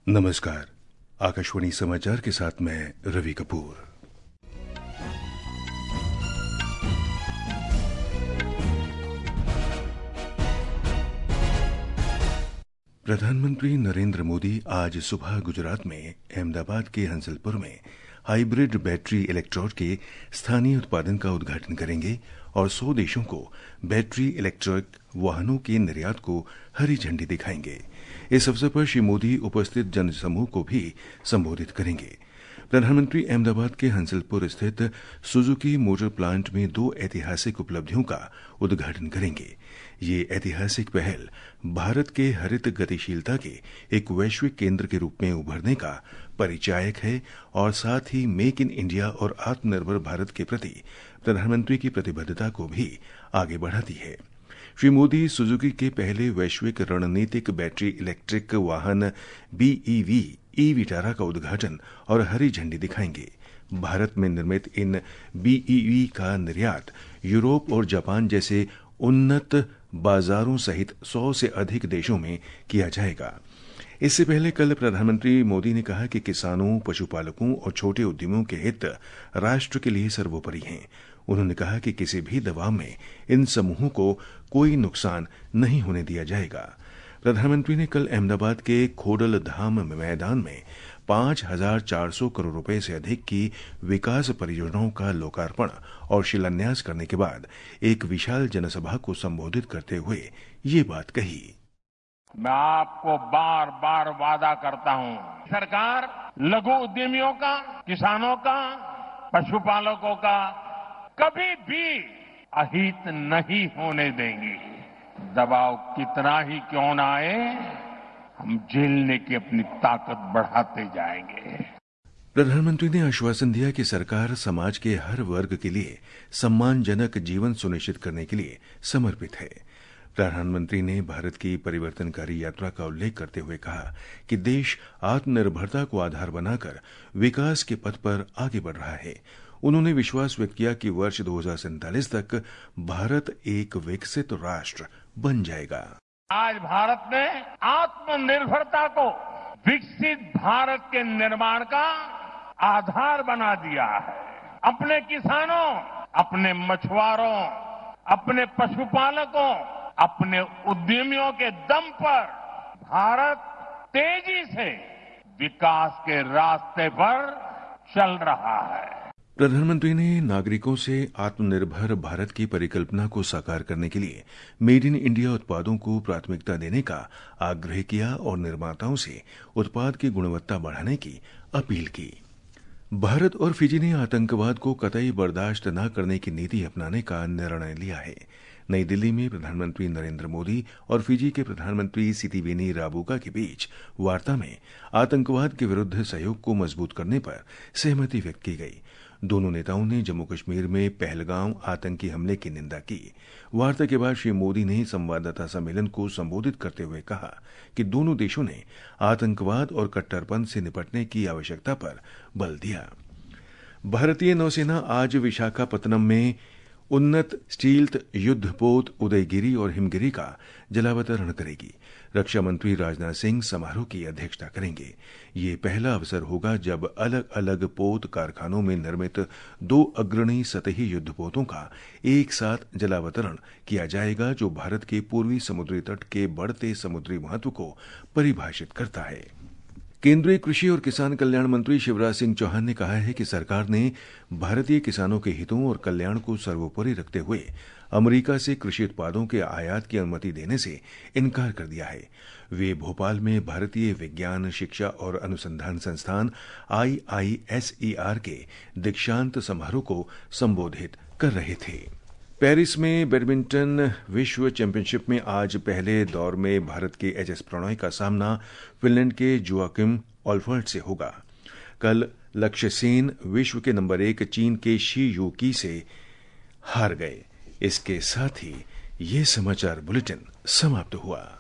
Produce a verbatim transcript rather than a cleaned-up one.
नमस्कार। आकाशवाणी समाचार के साथ मैं रवि कपूर। प्रधानमंत्री नरेंद्र मोदी आज सुबह गुजरात में अहमदाबाद के हंसलपुर में हाइब्रिड बैटरी इलेक्ट्रोड के स्थानीय उत्पादन का उद्घाटन करेंगे और सौ देशों को बैटरी इलेक्ट्रिक वाहनों के निर्यात को हरी झंडी दिखाएंगे। इस अवसर पर श्री मोदी उपस्थित जनसमूह को भी संबोधित करेंगे। प्रधानमंत्री अहमदाबाद के हंसलपुर स्थित सुजुकी मोटर प्लांट में दो ऐतिहासिक उपलब्धियों का उद्घाटन करेंगे। ये ऐतिहासिक पहल भारत के हरित गतिशीलता के एक वैश्विक केंद्र के रूप में उभरने का परिचायक है और साथ ही मेक इन इंडिया और आत्मनिर्भर भारत के प्रति प्रधानमंत्री की प्रतिबद्धता को भी आगे बढ़ाती है। श्री मोदी सुजुकी के पहले वैश्विक रणनीतिक बैटरी इलेक्ट्रिक वाहन बीईवी ई विटारा का उद्घाटन और हरी झंडी दिखाएंगे। भारत में निर्मित इन बीईवी का निर्यात यूरोप और जापान जैसे उन्नत बाजारों सहित सौ से अधिक देशों में किया जाएगा। इससे पहले कल प्रधानमंत्री मोदी ने कहा कि किसानों, पशुपालकों और छोटे उद्यमियों के हित राष्ट्र के लिए सर्वोपरि हैं। उन्होंने कहा कि किसी भी दबाव में इन समूहों को कोई नुकसान नहीं होने दिया जाएगा। प्रधानमंत्री ने कल अहमदाबाद के खोडल धाम मैदान में पांच हजार चार सौ करोड़ रुपए से अधिक की विकास परियोजनाओं का लोकार्पण और शिलान्यास करने के बाद एक विशाल जनसभा को संबोधित करते हुए ये बात कही। मैं आपको बार बार वादा करता हूं, सरकार लघु उद्यमियों का, किसानों का, पशुपालकों का कभी भी अहित नहीं होने देंगी। दबाव कितना ही क्यों न आए, हम झेलने की अपनी ताकत बढ़ाते जाएंगे। प्रधानमंत्री ने आश्वासन दिया कि सरकार समाज के हर वर्ग के लिए सम्मानजनक जीवन सुनिश्चित करने के लिए समर्पित है। प्रधानमंत्री ने भारत की परिवर्तनकारी यात्रा का उल्लेख करते हुए कहा कि देश आत्मनिर्भरता को आधार बनाकर विकास के पथ पर आगे बढ़ रहा है। उन्होंने विश्वास व्यक्त किया कि वर्ष दो हजार सैंतालीस तक भारत एक विकसित राष्ट्र बन जाएगा। आज भारत ने आत्मनिर्भरता को विकसित भारत के निर्माण का आधार बना दिया है। अपने किसानों, अपने मछुआरों, अपने पशुपालकों, अपने उद्यमियों के दम पर भारत तेजी से विकास के रास्ते पर चल रहा है। प्रधानमंत्री ने नागरिकों से आत्मनिर्भर भारत की परिकल्पना को साकार करने के लिए मेड इन इंडिया उत्पादों को प्राथमिकता देने का आग्रह किया और निर्माताओं से उत्पाद की गुणवत्ता बढ़ाने की अपील की। भारत और फिजी ने आतंकवाद को कतई बर्दाश्त न करने की नीति अपनाने का निर्णय लिया है। नई दिल्ली में प्रधानमंत्री नरेंद्र मोदी और फिजी के प्रधानमंत्री सितिवेनी राबुका के बीच वार्ता में आतंकवाद के विरुद्ध सहयोग को मजबूत करने पर सहमति व्यक्त की गई। दोनों नेताओं ने जम्मू कश्मीर में पहलगाम आतंकी हमले की निंदा की। वार्ता के बाद श्री मोदी ने संवाददाता सम्मेलन को संबोधित करते हुए कहा कि दोनों देशों ने आतंकवाद और कट्टरपंथ से निपटने की आवश्यकता पर बल दिया। भारतीय नौसेना आज विशाखापत्तनम में उन्नत स्टील्थ युद्धपोत उदयगिरी और हिमगिरी का जलावतरण करेगी। रक्षा मंत्री राजनाथ सिंह समारोह की अध्यक्षता करेंगे। ये पहला अवसर होगा जब अलग अलग पोत कारखानों में निर्मित दो अग्रणी सतही युद्धपोतों का एक साथ जलावतरण किया जाएगा, जो भारत के पूर्वी समुद्री तट के बढ़ते समुद्री महत्व को परिभाषित करता है। केंद्रीय कृषि और किसान कल्याण मंत्री शिवराज सिंह चौहान ने कहा है कि सरकार ने भारतीय किसानों के हितों और कल्याण को सर्वोपरि रखते हुए अमेरिका से कृषि उत्पादों के आयात की अनुमति देने से इनकार कर दिया है। वे भोपाल में भारतीय विज्ञान शिक्षा और अनुसंधान संस्थान आई आई एस ई आर के दीक्षांत समारोह को संबोधित कर रहे थे। पेरिस में बैडमिंटन विश्व चैंपियनशिप में आज पहले दौर में भारत के एच एस प्रणॉय का सामना फिनलैंड के जोआकिम ऑल्फर्ट से होगा। कल लक्ष्य सेन विश्व के नंबर एक चीन के शी यूकी से हार गए। इसके साथ ही ये समाचार बुलेटिन समाप्त हुआ।